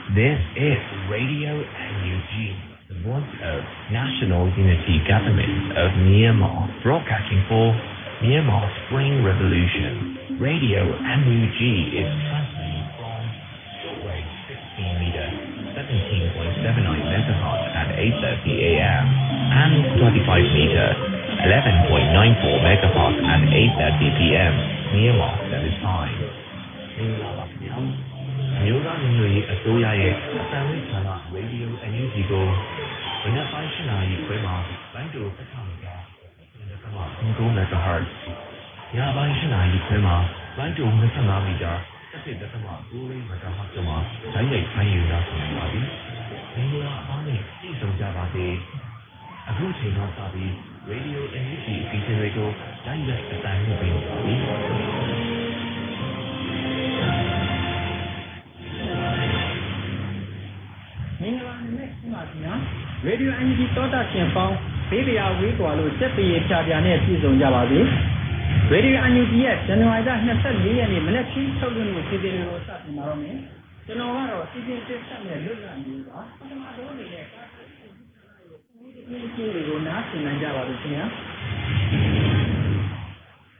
This is Radio NUG, the voice of National Unity Government of Myanmar, broadcasting for Myanmar Spring Revolution. Radio NUG is transmitting from shortwave 16 meter, 17.79 megahertz at 8:30 a.m. and 25 meter, 11.94 megahertz at 8:30 p.m. Myanmar Standard Time. မျိုးသားညီညွတ်ရေးအစိုးရရဲ့အသံလွှင့်ဌာန Radio NUG ကိုမနက်ပိုင်း 8 နာရီခွဲမှာလိုင်းတိုဆက်ဆောင်ကြ9 MHz ညပိုင်း 8 နာရီခွဲမှာလိုင်းတို25 မီတာ17.9 MHz မှာဓာတ်ရိုက်ဖိုင်းယူရနိုင်ပါပြီ။ဒီလိုအားနဲ့ပြည်စုံကြပါစေ။အခုချိန်ကစပြီး Radio NUG အစီအစဉ်တွေကိုဓာတ်ရိုက်အသံလွှင့်ပေးပါပြီ။ရေဒီယို NUG သောတာရှင်ပေါင်းဘေးတရားဝေးကွာလို့စက်ပြေဖြာပြနဲ့ပြည်စုံကြပါစေ။ရေဒီယို NUG ရဲ့ဇန်နဝါရီလ24ရက်နေ့မနက်ခင်းထုတ်လွှင့်မှုစီစဉ်တွေကိုစတင်ပါတော့မယ်။ကျွန်တော်ကတော့စီစဉ်တင်ဆက်မဲ့လွတ်လပ်နေပါပထမဆုံးအနေနဲ့ကားစီစဉ်တွေကိုနားဆင်နိုင်ကြပါလို့ခင်ဗျာ။